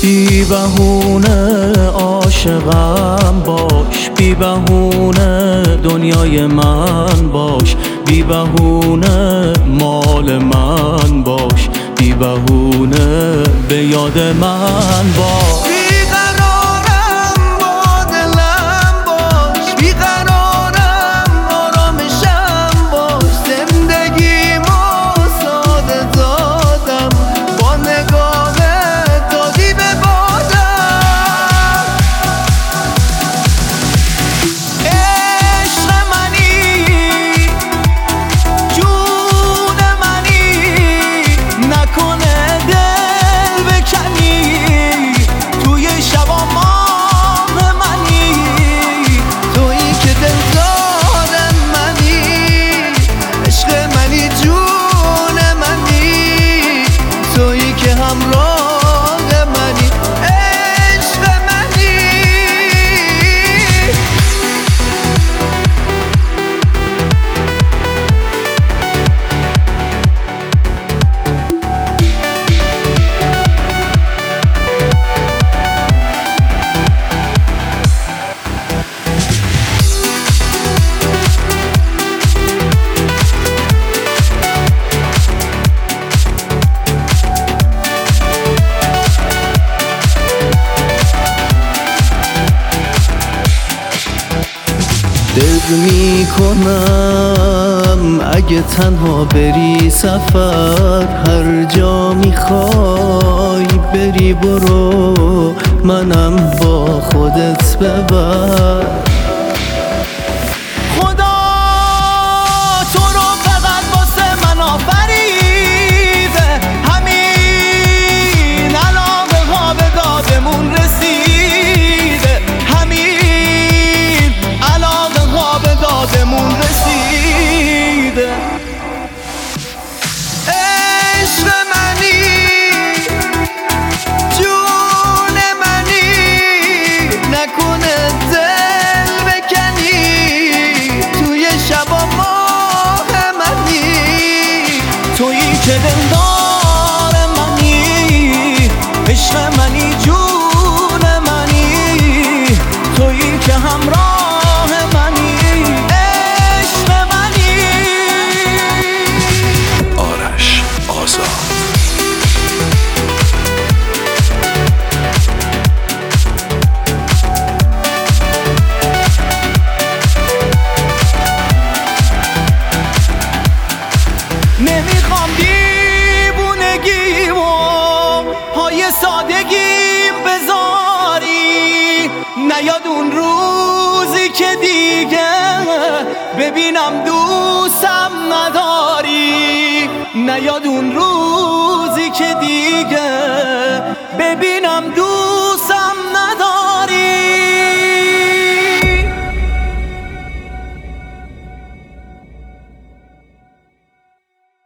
بی بهونه عاشقم باش، بی بهونه دنیای من باش، بی بهونه مال من باش، بی بهونه به یاد من باش. دق میکنم اگه تنها بری سفر، هر جا میخوای بری برو، منم با خودت ببر. خدا تو رو فقط واسه من آفریده، همین علاقه ها به دادمون رسیده، همین علاقه ها به دادمون رسیده. عشق منی، جون منی، نکنه دل بکنی، توی شبا ماه منی، تویی که دلدار منی، عشق منی، جون منی، تویی که همراه منی، عشق منی. آرش آزاد. نمیخوام دیوونگیمو پای سادگیم بذاری، نیاد اون روزی که دیگه ببینم دوستم نداری، نیاد اون روزی که دیگه ببینم